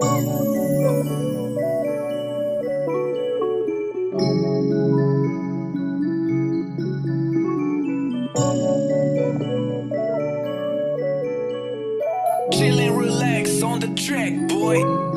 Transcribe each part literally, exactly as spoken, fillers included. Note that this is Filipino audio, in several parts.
Chillin', relax on the track, boy.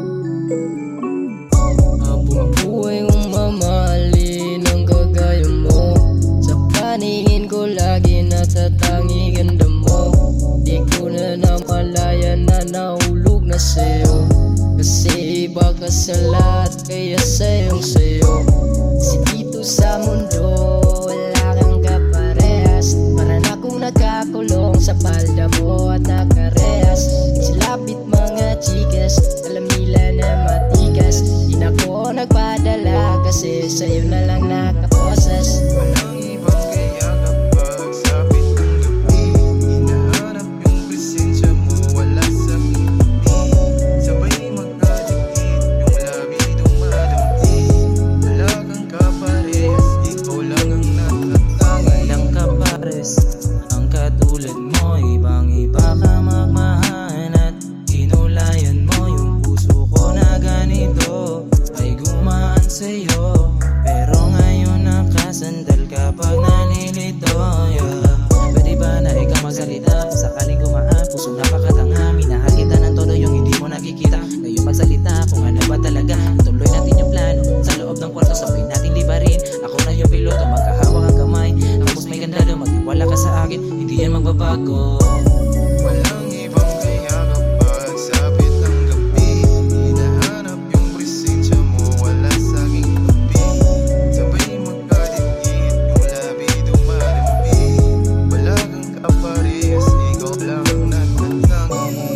Habang buhay kong mamahalin ang kagaya mo. Sa paningin ko lagi natatangi ganda mo. Di ko na namalaya na nahulog na sa'yo. Kasi iba ka sa lahat kaya sayong sayo. Kasi dito sa mundo wala kang kaparehas. Para na akong nagkakulong sa palda mo at nakarehas. Silapit mga chikas, alam nila na matikas. Di na ko nagpadala kasi sa'yo na lang nakaposas. Walang ibang kaya kapag sabit ng gabi. Hinahanap yung presensya mo, wala sa pipi. Sabay magkadikit, yung labi dumadampi. Wala kang kaparehas, ikaw lang ang natatangi. Walang kapares ang katulad mo. Ibang iba ka magmahal at hinulayan mo. Yung puso ko na ganito ay gumaan sa'yo. Pero ngayon nakasandal kapag nalilito, yeah. Pwede ba na ikaw magsalita? Sakaling gumaan, pusong napakatanga. Minahal kita ng todo yung hindi mo nakikita. Ngayon magsalita kung ano ba talaga. Tuloy natin yung plano sa loob ng kwarto, sabay natin libarin. Ako na yung piloto, magkahawak ang kamay. Tapos may ganda doon, magtiwala ka sa akin, hindi yan magbabago. Walang ibang kaya kapag sabit ng gabi. Hinahanap yung presensya mo, wala sa aking tabi. Sabay magkadikit, yung labi dumadampi. Wala kang kaparehas, ikaw lang ang natatangi.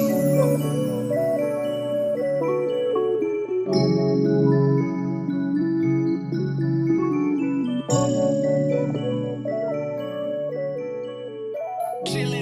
Chillin'.